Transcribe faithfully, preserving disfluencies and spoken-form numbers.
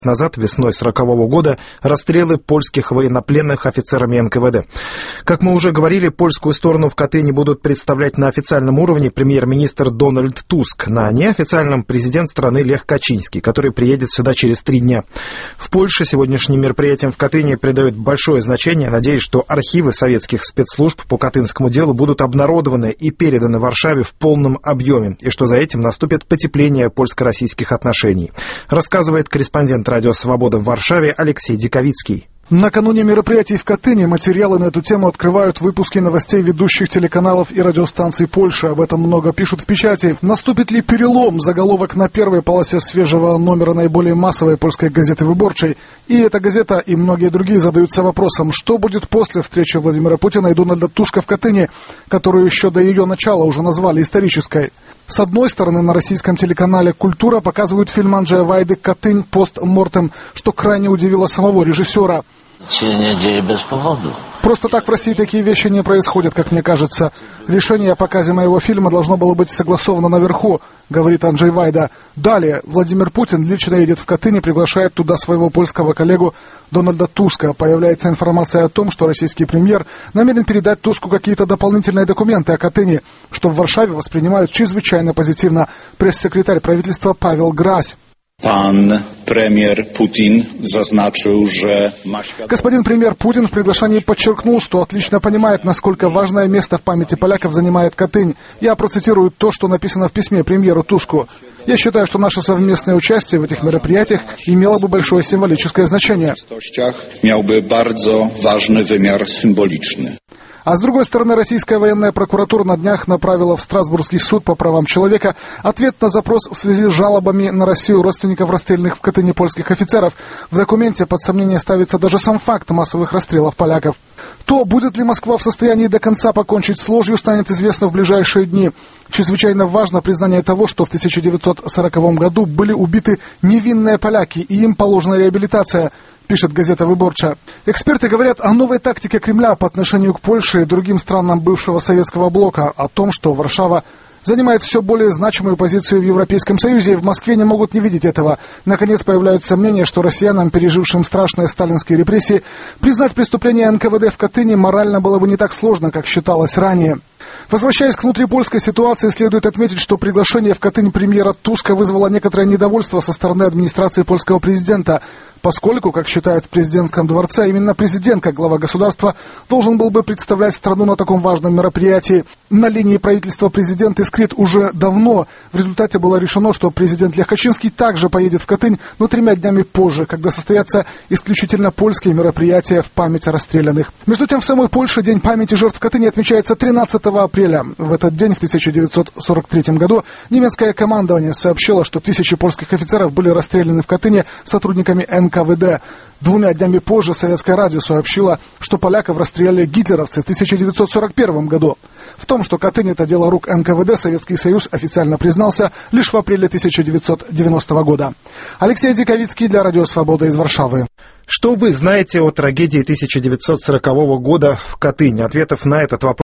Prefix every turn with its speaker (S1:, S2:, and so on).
S1: назад, весной сорокового года, расстрелы польских военнопленных офицерами эн ка вэ дэ. Как мы уже говорили, польскую сторону в Катыни будут представлять на официальном уровне премьер-министр Дональд Туск, на неофициальном президент страны Лех Качинский, который приедет сюда через три дня. В Польше сегодняшним мероприятиям в Катыни придают большое значение. Надеюсь, что архивы советских спецслужб по катынскому делу будут обнародованы и переданы Варшаве в полном объеме, и что за этим наступит потепление польско-российских отношений, рассказывает корреспондент Радио Свобода в Варшаве Алексей Диковицкий.
S2: Накануне мероприятий в Катыни материалы на эту тему открывают выпуски новостей ведущих телеканалов и радиостанций Польши. Об этом много пишут в печати. Наступит ли перелом? Заголовок на первой полосе свежего номера наиболее массовой польской газеты «Выборчей». И эта газета, и многие другие задаются вопросом, что будет после встречи Владимира Путина и Дональда Туска в Катыни, которую еще до ее начала уже назвали исторической. С одной стороны, на российском телеканале «Культура» показывают фильм Анджея Вайды «Катынь. Постмортем», что крайне удивило самого режиссера. Просто так в России такие вещи не происходят, как мне кажется. Решение о показе моего фильма должно было быть согласовано наверху, говорит Анджей Вайда. Далее Владимир Путин лично едет в Катынь и приглашает туда своего польского коллегу Дональда Туска. Появляется информация о том, что российский премьер намерен передать Туску какие-то дополнительные документы о Катыни, что в Варшаве воспринимают чрезвычайно позитивно. Пресс-секретарь правительства Павел Грась.
S3: Пан премьер Путин зазначил, что...
S2: Господин премьер Путин в приглашении подчеркнул, что отлично понимает, насколько важное место в памяти поляков занимает Катынь. Я процитирую то, что написано в письме премьеру Туску. Я считаю, что наше совместное участие в этих мероприятиях имело бы большое символическое значение.
S3: Miał by bardzo ważny wymiar symboliczny.
S2: А с другой стороны, российская военная прокуратура на днях направила в Страсбургский суд по правам человека ответ на запрос в связи с жалобами на Россию родственников расстрелянных в Катыни польских офицеров. В документе под сомнение ставится даже сам факт массовых расстрелов поляков. То, будет ли Москва в состоянии до конца покончить с ложью, станет известно в ближайшие дни. Чрезвычайно важно признание того, что в тысяча девятьсот сороковом году были убиты невинные поляки, и им положена реабилитация, пишет газета «Выборча». Эксперты говорят о новой тактике Кремля по отношению к Польше и другим странам бывшего советского блока, о том, что Варшава занимает все более значимую позицию в Европейском Союзе, и в Москве не могут не видеть этого. Наконец, появляются сомнения, что россиянам, пережившим страшные сталинские репрессии, признать преступление эн ка вэ дэ в Катыни морально было бы не так сложно, как считалось ранее. Возвращаясь к внутрипольской ситуации, следует отметить, что приглашение в Катынь премьера Туска вызвало некоторое недовольство со стороны администрации польского президента, поскольку, как считают в президентском дворце, именно президент, как глава государства, должен был бы представлять страну на таком важном мероприятии. На линии правительства президент искрит уже давно. В результате было решено, что президент Лех Качинский также поедет в Катынь, но тремя днями позже, когда состоятся исключительно польские мероприятия в память о расстрелянных. Между тем, в самой Польше День памяти жертв Катыни отмечается тринадцатого апреля. В этот день, в тысяча девятьсот сорок третьем году, немецкое командование сообщило, что тысячи польских офицеров были расстреляны в Катыни сотрудниками эн ка вэ дэ. Двумя днями позже советское радио сообщило, что поляков расстреляли гитлеровцы в тысяча девятьсот сорок первом году. В том, что Катынь — это дело рук эн ка вэ дэ, Советский Союз официально признался лишь в апреле тысяча девятьсот девяностого года. Алексей Диковицкий для Радио Свобода из Варшавы.
S1: Что вы знаете о трагедии тысяча девятьсот сорокового года в Катыни? Ответов на этот вопрос